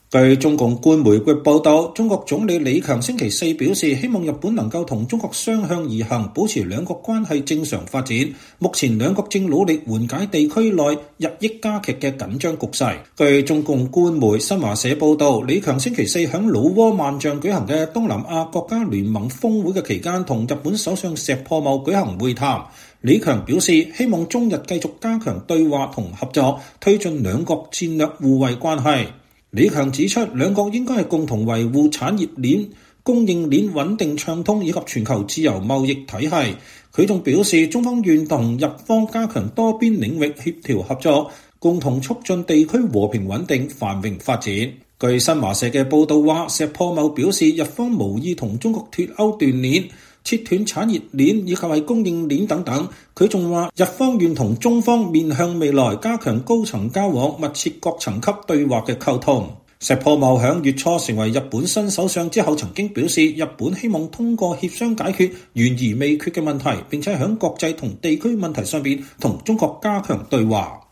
據中共官媒報道，中國總理李強星期四表示，希望日本能夠同中國相向而行，保持兩國關係正常發展。目前兩國正努力緩解地區內日益加劇嘅緊張局勢。據中共官媒新華社報道，李強星期四喺老撾萬象舉行嘅東南亞國家聯盟峰會嘅期間，同日本首相石破茂舉行會談。李強表示，希望中日繼續加強對話同合作，推進兩國戰略互惠關係。李強指出，兩國應該係共同維護產業鏈、供應鏈穩定暢通以及全球自由貿易體系。佢仲表示，中方願同日方加強多邊領域協調合作，共同促進地區和平穩定繁榮發展。據新華社嘅報道話，石破茂表示，日方無意同中國脫鈎斷鏈、切斷產業鏈以及係供應鏈等等。佢仲話，日方願同中方面向未來加強高層交往，密切各層級對話嘅溝通。石破茂響月初成為日本新首相之後，曾經表示，日本希望通過協商解決懸而未決嘅問題，並且響國際同地區問題上邊同中國加強對話。